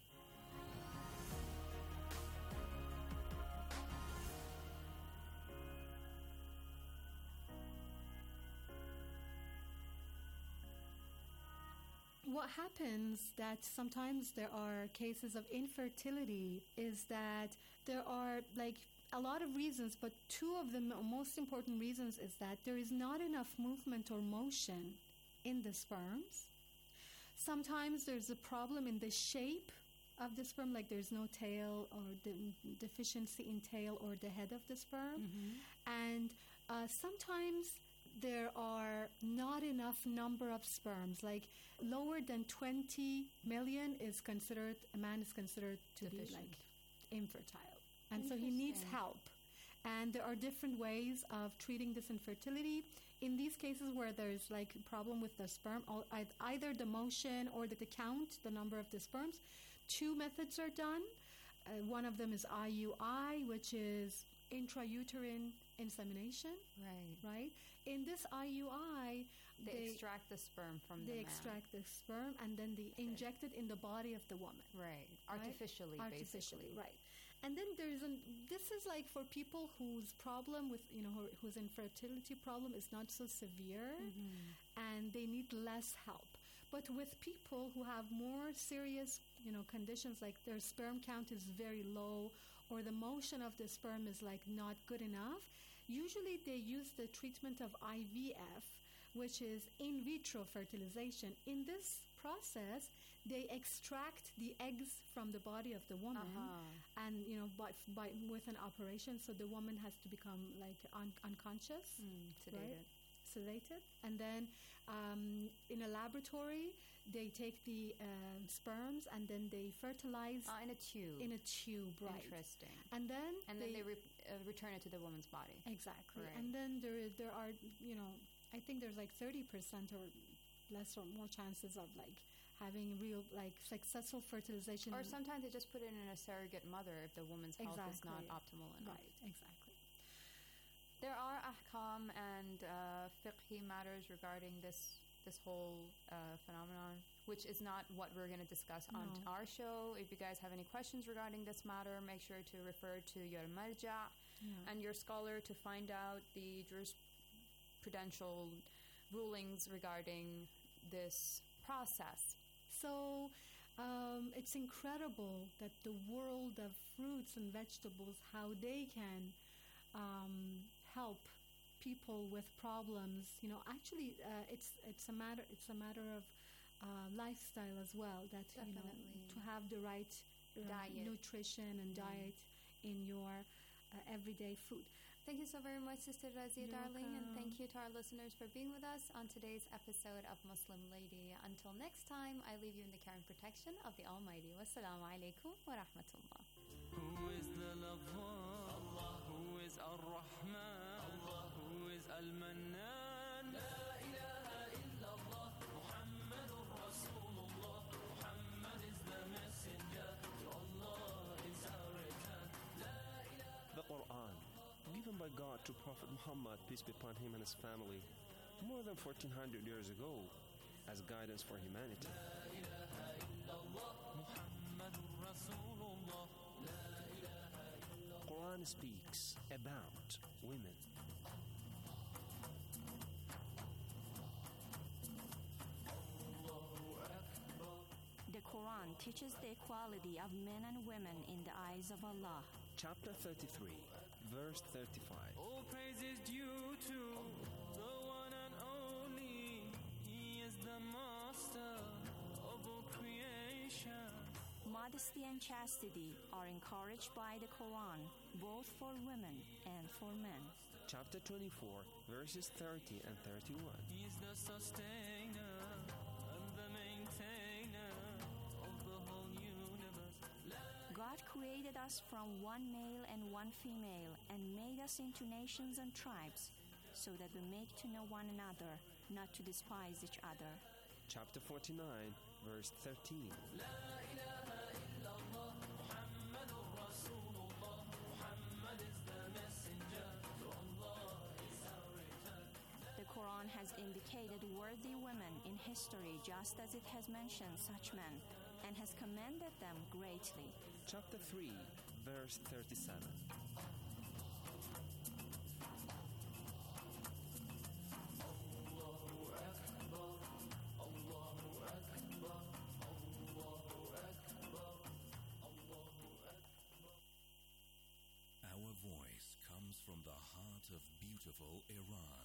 Speaker 16: What happens that sometimes there are cases of infertility is that there are like a lot of reasons, but two of the mo- most important reasons is that there is not enough movement or motion in the sperms. Sometimes there's a problem in the shape of the sperm, like there's no tail or de- deficiency in tail or the head of the sperm.
Speaker 15: Mm-hmm.
Speaker 16: And uh, sometimes there are not enough number of sperms, like lower than twenty million is considered, a man is considered to
Speaker 15: Deficient.
Speaker 16: be like infertile. And so he needs help. And there are different ways of treating this infertility. In these cases where there's like a problem with the sperm, al- eith- either the motion or the, the count, the number of the sperms, two methods are done. Uh, one of them is I U I, which is intrauterine insemination.
Speaker 15: Right.
Speaker 16: Right? In this I U I,
Speaker 15: They,
Speaker 16: they
Speaker 15: extract the sperm from the
Speaker 16: they
Speaker 15: man.
Speaker 16: extract the sperm and then they inject it in the body of the woman.
Speaker 15: Right.
Speaker 16: Right?
Speaker 15: Artificially,
Speaker 16: Artificially,
Speaker 15: basically.
Speaker 16: right. And then there's an, this is like for people whose problem with, you know, who, whose infertility problem is not so severe
Speaker 15: Mm-hmm.
Speaker 16: and they need less help. But with people who have more serious, you know, conditions like their sperm count is very low or the motion of the sperm is like not good enough, usually they use the treatment of I V F, which is in vitro fertilization. In this process, they extract the eggs from the body of the woman,
Speaker 15: Uh-huh.
Speaker 16: and you know, by, by with an operation, so the woman has to become like un- unconscious,
Speaker 15: Mm, sedated.
Speaker 16: right? Sedated, and then um, in a laboratory, they take the um, sperms and then they fertilize
Speaker 15: Uh, in a tube.
Speaker 16: in a tube, right?
Speaker 15: Interesting.
Speaker 16: And then
Speaker 15: And then they re- uh, return it to the woman's body.
Speaker 16: exactly,
Speaker 15: Right.
Speaker 16: and then there there are, you know, I think there's like thirty percent or less or more chances of like having real like successful fertilization.
Speaker 15: Or sometimes they just put it in a surrogate mother if the woman's health is not
Speaker 16: Exactly.
Speaker 15: optimal enough.
Speaker 16: Right, exactly.
Speaker 15: There are ahkam and uh, fiqhi matters regarding this this whole uh, phenomenon, which is not what we're going to discuss on
Speaker 16: No.
Speaker 15: our show. If you guys have any questions regarding this matter, make sure to refer to your marja
Speaker 16: Yeah.
Speaker 15: and your scholar to find out the jurisprudential rulings regarding this process.
Speaker 16: So um, it's incredible that the world of fruits and vegetables, how they can um, help people with problems. You know, actually, uh, it's it's a matter it's a matter of uh, lifestyle as well. That you know,
Speaker 15: Definitely.
Speaker 16: to have the right uh,
Speaker 15: Diet.
Speaker 16: nutrition and
Speaker 15: Mm.
Speaker 16: diet in your uh, everyday food.
Speaker 15: Thank you so very much, Sister Razia,
Speaker 16: You're
Speaker 15: darling, and
Speaker 16: welcome.
Speaker 15: thank you to our listeners for being with us on today's episode of Muslim Lady. Until next time, I leave you in the care and protection of the Almighty. Wassalamu alaikum wa rahmatullah.
Speaker 2: Who is the lover? Allah. Who is Ar-Rahman? Allah. Who is Al-Mannan? La ilaha illallah. Muhammadur Rasulullah. Muhammad is the messenger. To Allah is our return. La ilaha.
Speaker 6: The Quran, given by God to Prophet Muhammad, peace be upon him and his family, more than fourteen hundred years ago, as guidance for humanity. Quran speaks about women.
Speaker 3: The Quran teaches the equality of men and women in the eyes of Allah.
Speaker 6: Chapter thirty-three, verse thirty-five.
Speaker 2: All praise is due to the one and only. He is the master of all creation.
Speaker 3: Modesty and chastity are encouraged by the Quran, both for women and for men.
Speaker 6: Chapter twenty-four, verses thirty and thirty-one.
Speaker 2: He is the sustainer and the maintainer of the whole universe.
Speaker 3: God created us from one male and one female and made us into nations and tribes so that we make to know one another, not to despise each other.
Speaker 6: Chapter forty-nine, verse thirteen.
Speaker 2: Muhammad is the messenger. To Allah is our return.
Speaker 3: Quran has indicated worthy women in history just as it has mentioned such men, and has commended them greatly.
Speaker 6: Chapter three, verse thirty-seven.
Speaker 1: Our voice comes from the heart of beautiful Iran.